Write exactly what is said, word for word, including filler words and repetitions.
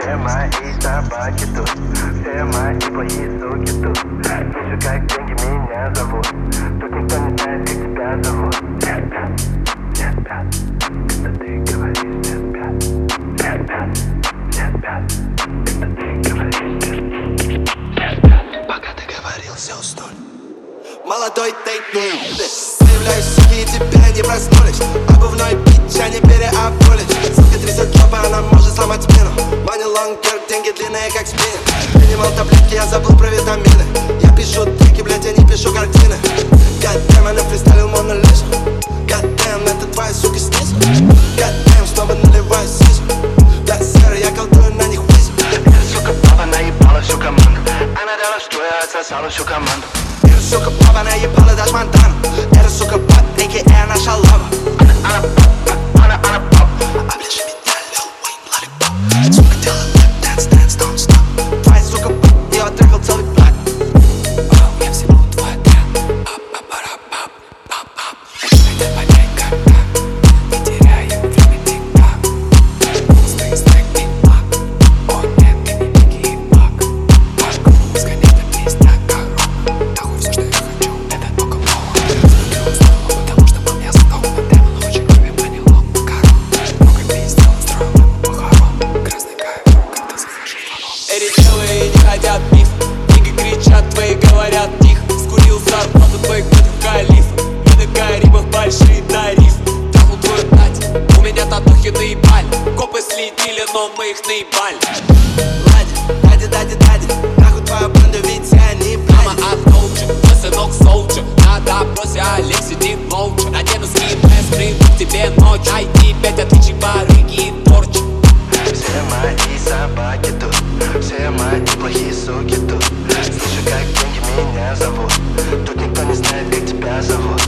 Все мои собаки тут, все мои плохие суки тут. Слышу, как деньги меня зовут, тут никто не знает, как тебя зовут. Все спят, все спят, когда ты говоришь, все спят. Все спят, все спят, когда ты говоришь, все спят. Пока ты говорил, все уснули. Молодой тейк, заявляюсь, суки, и теперь не проснулись. Обувной бич, они переобулись. Сука трясет жопа, она может сломать спину. Money long term, деньги длинные, как спин. Принимал таблетки, я забыл про витамины. Я пишу треки, блядь, я не пишу картины. Goddamn, она фристайлил Мона Лизу. Goddamn, это твоя сука снизу. Goddamn, снова наливаю сизу. Да, сэр, я колдую на них визу. Эта сука папа наебала всю команду. Она дала, что я отсосала всю команду. Эта сука папа наебала даже Монтану. Эта сука пап, а.к.а. наша лава. Она, она пап, она, она пап. Оближи меня, Лил Уэйн, лолипоп. Сука делает лэп, dance, dance, don't stop. Твоя сука пап, я оттрахал целый плат. О, я всему твой трек. Пап, пап, пап, пап, пап, пап. Это понять когда не теряю время тик-так. Пустые стеки, пак. О нет, ты не беги, пак. Пак, сгонять на пиздак, как рок. Нахуй все, что я хочу, это только лох. Разбудил снова, потому что по мне сдох. Прямо ночи, кроме манилок, макарон. Много пиздел, устроил ему похорон. Красный кайф, когда захожу в вагон. Эти челы не хотят биф. Книги кричат, твои говорят тихо. Скурил зарплату твоих против калифа. Не на Карибах большие тарифы. Трахнул твою Надь, у меня татухи наебали. Копы следили, но мы их наебали. Лади, дади, дади, дади. Нахуй твою банду, ведь я не блядь. Мама от коуча, мой сынок солджер. На допросе Олег сидит молча. Надену скин, без прыгну к тебе ночь. Найди пять отличий барыги и порчи. Все мои собаки тут, все мои плохие суки тут. Слышу, как деньги меня зовут, тут никто не знает, как тебя зовут.